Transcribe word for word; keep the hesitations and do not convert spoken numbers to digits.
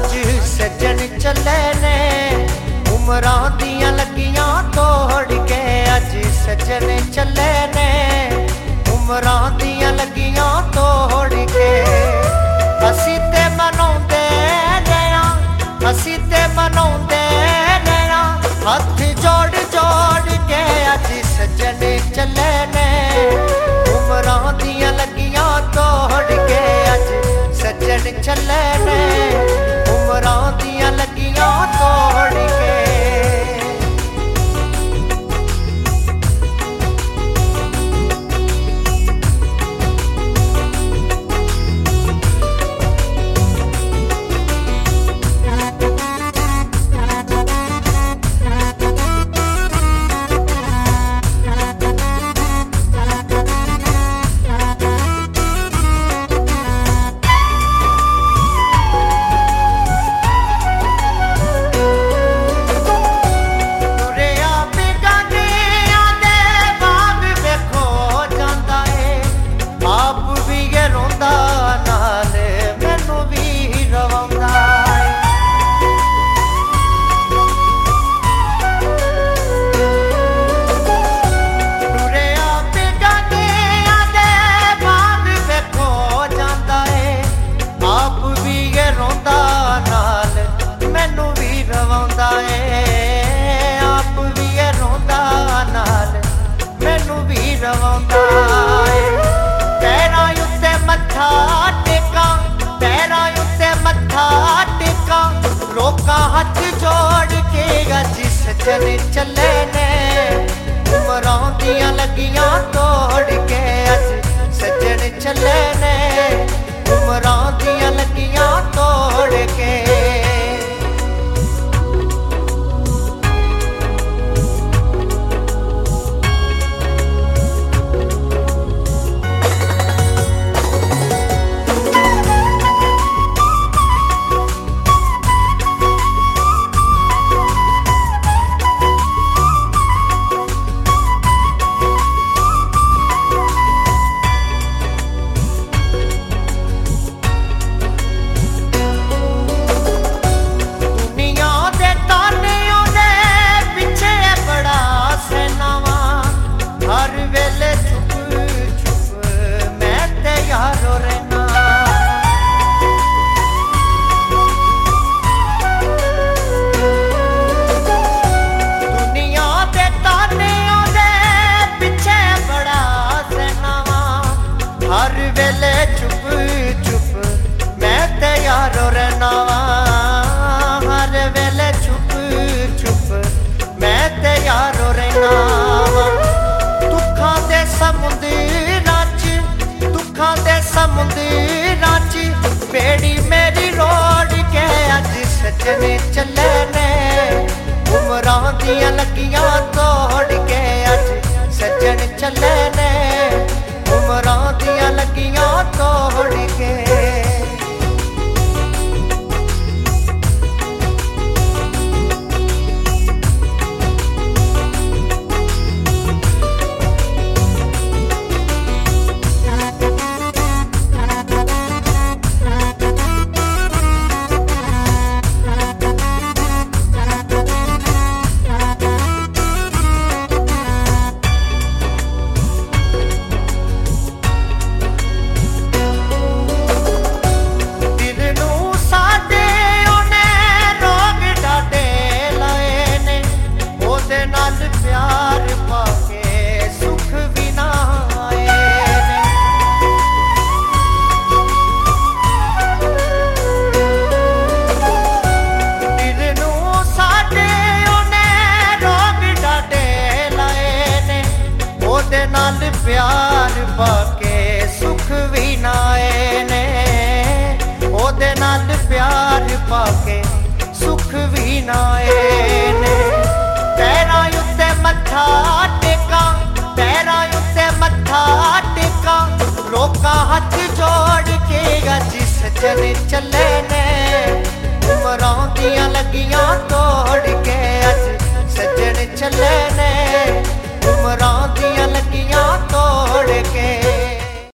अज सजन चले ने उमरां दियां लगियां तोड़ के। अज सजन चले ने उमरां दियां लगियां तोड़ के। असी ते मनाउंदे रहना, असी ते मनाउंदे रहना हथ जोड़ जोड़ के। अज सजन चले ने उमरां दियां लगियां तोड़ के। अज सजन चले ने उमरां दियां लगियां तोड़ के। हाथ जोड़ के। अज सजन चले ने उमरां दियां लगियां तोड़ के। अज सजन चले ने उमरां दियां लगियां तोड़ के। समुंदरां च बेड़ी मेरी रोड़ के। अज सजन चले ने उमरां दियां लगियां तोड़ के। अज सजन चले ने उमरां दियां लगियां तोड़ के। प्यार पाके सुख भी ना आए ने। ओदे नाल प्यार पाके सुख भी ना आए ने। पैरां उत्ते मत्था टेकां, पैरां उत्ते मत्था टेकां लोकां हथ जोड़ के। अज सजन चले ने उमरां दियां लगियां तोड़ के।